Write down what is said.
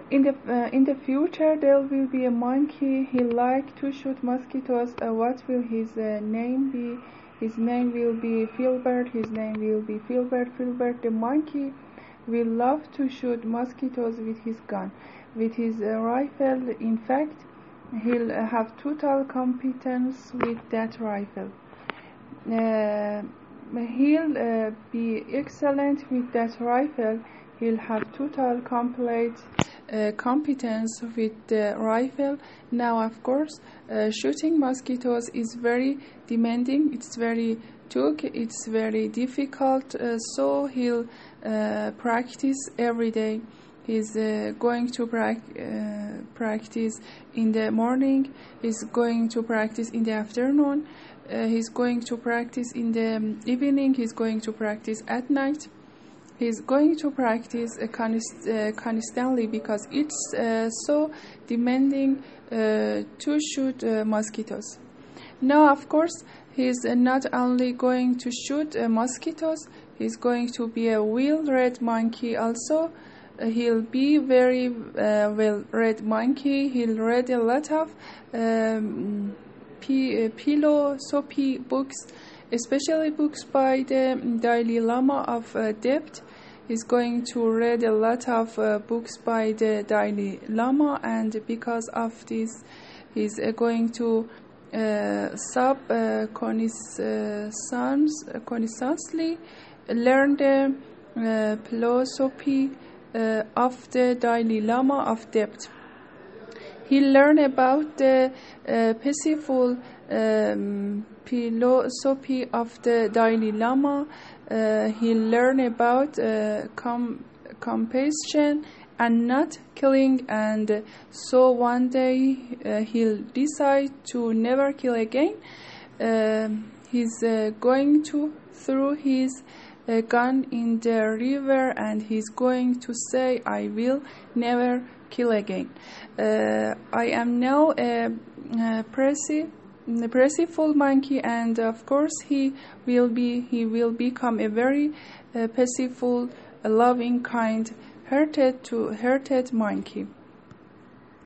In the future, there will be a monkey. He like to shoot mosquitoes. What will his name be? His name will be Filbert. His name will be Filbert. Filbert the monkey will love to shoot mosquitoes with his gun, with his rifle. In fact, he'll have total competence with that rifle. He'll be excellent with that rifle. He'll have total complete competence with the rifle. Now, of course, shooting mosquitoes is very demanding. It's very tough. It's very difficult. So he'll practice every day. He's going to practice in the morning. He's going to practice in the afternoon. He's going to practice in the evening. He's going to practice at night. He's going to practice constantly because it's so demanding to shoot mosquitoes. Now, of course, he's not only going to shoot mosquitoes, he's going to be a well-read monkey also. He'll be very well-read monkey. He'll read a lot of philosophy books, especially books by the Dalai Lama of Tibet. He's going to read a lot of books by the Dalai Lama, and because of this, he's going to consciously learn the philosophy of the Dalai Lama of Tibet. He learned about the peaceful philosophy of the Dalai Lama. He learned about compassion and not killing, and so one day he'll decide to never kill again. He's going to throw his gun in the river, and he's going to say, "I will never kill again." I am now a peaceful monkey, and of course he will become a very peaceful, loving, kind hearted monkey.